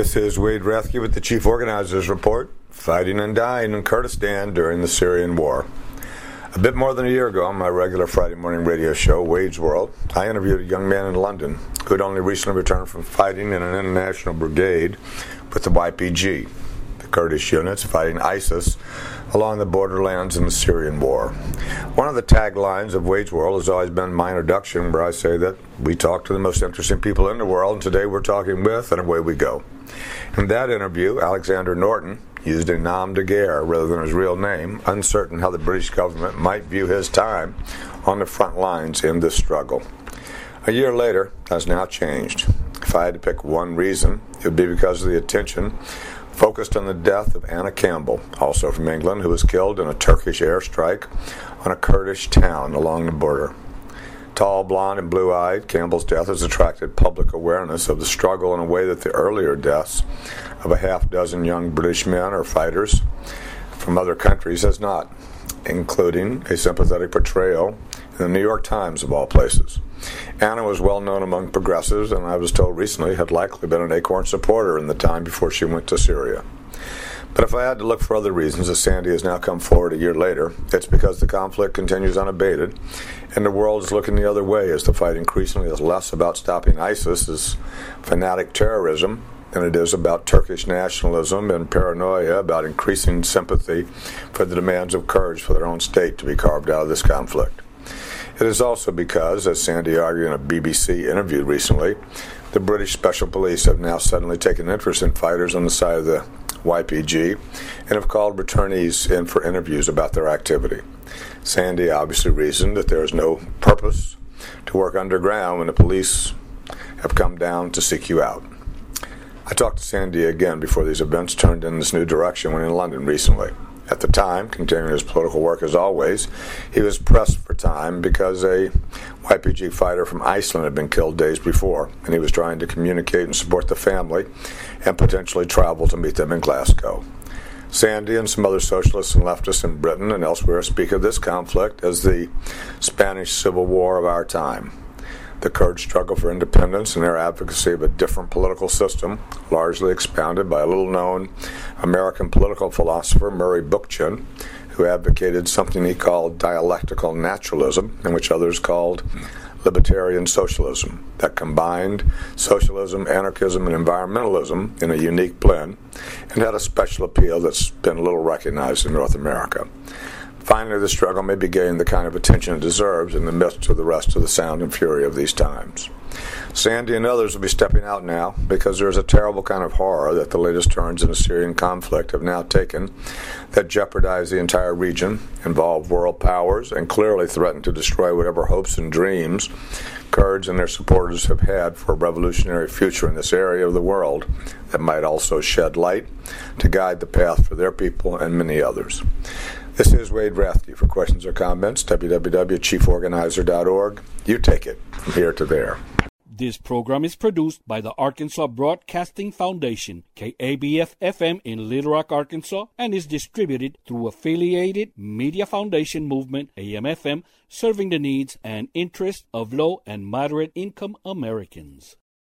This is Wade Rathke with the Chief Organizers Report, fighting and dying in Kurdistan during the Syrian war. A bit more than a year ago on my regular Friday morning radio show, Wade's World, I interviewed a young man in London who had only recently returned from fighting in an international brigade with the YPG, the Kurdish units fighting ISIS along the borderlands in the Syrian war. One of the taglines of Wade's World has always been my introduction, where I say that we talk to the most interesting people in the world, and today we're talking with, and away we go. In that interview, Alexander Norton used a nom de guerre rather than his real name, uncertain how the British government might view his time on the front lines in this struggle. A year later, that's now changed. If I had to pick one reason, it would be because of the attention focused on the death of Anna Campbell, also from England, who was killed in a Turkish airstrike on a Kurdish town along the border. Tall, blonde, and blue-eyed, Campbell's death has attracted public awareness of the struggle in a way that the earlier deaths of a half-dozen young British men or fighters from other countries has not, including a sympathetic portrayal in the New York Times, of all places. Anna was well known among progressives, and I was told recently had likely been an Acorn supporter in the time before she went to Syria. But if I had to look for other reasons, as Sandy has now come forward a year later, it's because the conflict continues unabated, and the world is looking the other way as the fight increasingly is less about stopping ISIS as fanatic terrorism than it is about Turkish nationalism and paranoia about increasing sympathy for the demands of Kurds for their own state to be carved out of this conflict. It is also because, as Sandy argued in a BBC interview recently, the British Special Police have now suddenly taken interest in fighters on the side of the YPG and have called returnees in for interviews about their activity. Sandy obviously reasoned that there is no purpose to work underground when the police have come down to seek you out. I talked to Sandy again before these events turned in this new direction when in London recently. At the time, continuing his political work as always, he was pressed for time because a YPG fighter from Iceland had been killed days before, and he was trying to communicate and support the family and potentially travel to meet them in Glasgow. Sandy and some other socialists and leftists in Britain and elsewhere speak of this conflict as the Spanish Civil War of our time. The Kurds struggle for independence and their advocacy of a different political system, largely expounded by a little-known American political philosopher, Murray Bookchin, who advocated something he called dialectical naturalism, and which others called libertarian socialism, that combined socialism, anarchism, and environmentalism in a unique blend, and had a special appeal that's been little recognized in North America. Finally, the struggle may be gaining the kind of attention it deserves in the midst of the rest of the sound and fury of these times. Sandy and others will be stepping out now because there is a terrible kind of horror that the latest turns in the Syrian conflict have now taken that jeopardize the entire region, involve world powers, and clearly threaten to destroy whatever hopes and dreams Kurds and their supporters have had for a revolutionary future in this area of the world that might also shed light to guide the path for their people and many others. This is Wade Rathke. For questions or comments, www.chieforganizer.org. You take it from here to there. This program is produced by the Arkansas Broadcasting Foundation, KABF-FM in Little Rock, Arkansas, and is distributed through Affiliated Media Foundation Movement, AM-FM, serving the needs and interests of low and moderate income Americans.